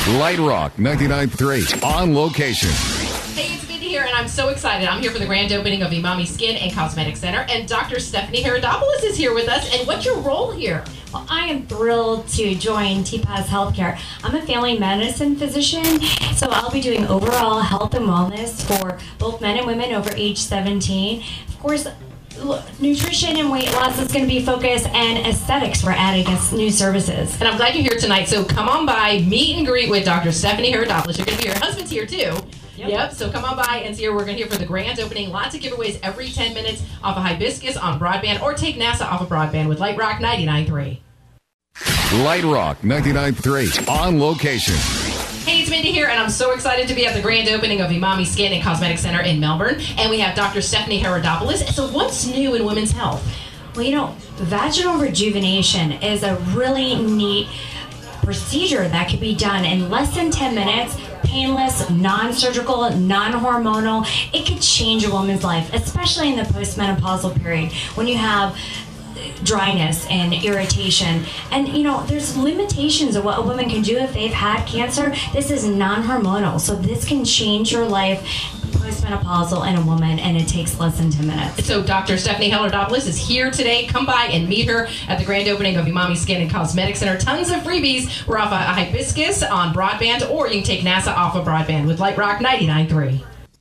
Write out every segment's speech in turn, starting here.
Light Rock 99.3 on location. Hey, it's Mindy here, and I'm so excited. I'm here for the grand opening of Imami Skin and Cosmetic Center, and Dr. Stephanie Herodopoulos is here with us. And what's your role here? Well, I am thrilled to join TPAS Healthcare. I'm a family medicine physician, so I'll be doing overall health and wellness for both men and women over age 17. Of course, nutrition and weight loss is going to be focused, and aesthetics we're adding as new services. And I'm glad you're here tonight, so come on by, meet and greet with Dr. Stephanie Herodopoulos. You're going to be, your husband's here too. Yep, so come on by and see her. We're going to hear for the grand opening. Lots of giveaways every 10 minutes off of Hibiscus on broadband, or take NASA off of broadband with Light Rock 99.3. Light Rock 99.3 on location. Hey, it's Mindy here, and I'm so excited to be at the grand opening of Imami Skin and Cosmetic Center in Melbourne. And we have Dr. Stephanie Herodopoulos. So what's new in women's health? Well, vaginal rejuvenation is a really neat procedure that can be done in less than 10 minutes, painless, non-surgical, non-hormonal. It could change a woman's life, especially in the postmenopausal period when you have dryness and irritation. And there's limitations of what a woman can do if they've had cancer. This is non-hormonal, so this can change your life postmenopausal in a woman, and it takes less than 10 minutes. So Dr. Stephanie Herodopoulos is here today. Come by and meet her at the grand opening of Imami Skin and Cosmetic Center. Tons of freebies. We're off of Hibiscus on broadband, or you can take NASA off of broadband with Light Rock 99.3.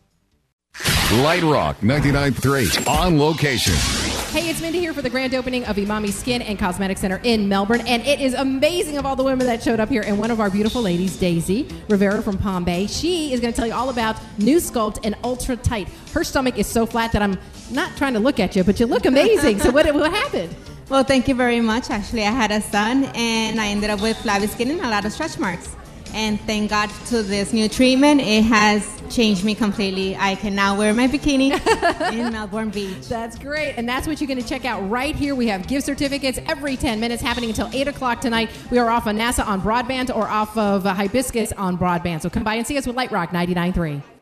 Light Rock 99.3 on location. Hey, it's Mindy here for the grand opening of Imami Skin and Cosmetic Center in Melbourne, and it is amazing of all the women that showed up here. And one of our beautiful ladies, Daisy Rivera from Palm Bay, she is going to tell you all about New Sculpt and Ultra Tight. Her stomach is so flat that I'm not trying to look at you, but you look amazing. So what happened? Well, thank you very much. Actually, I had a son, and I ended up with flabby skin and a lot of stretch marks. And thank God to this new treatment, it has changed me completely. I can now wear my bikini in Melbourne Beach. That's great. And that's what you're going to check out right here. We have gift certificates every 10 minutes happening until 8 o'clock tonight. We are off of NASA on broadband, or off of Hibiscus on broadband. So come by and see us with Light Rock 99.3.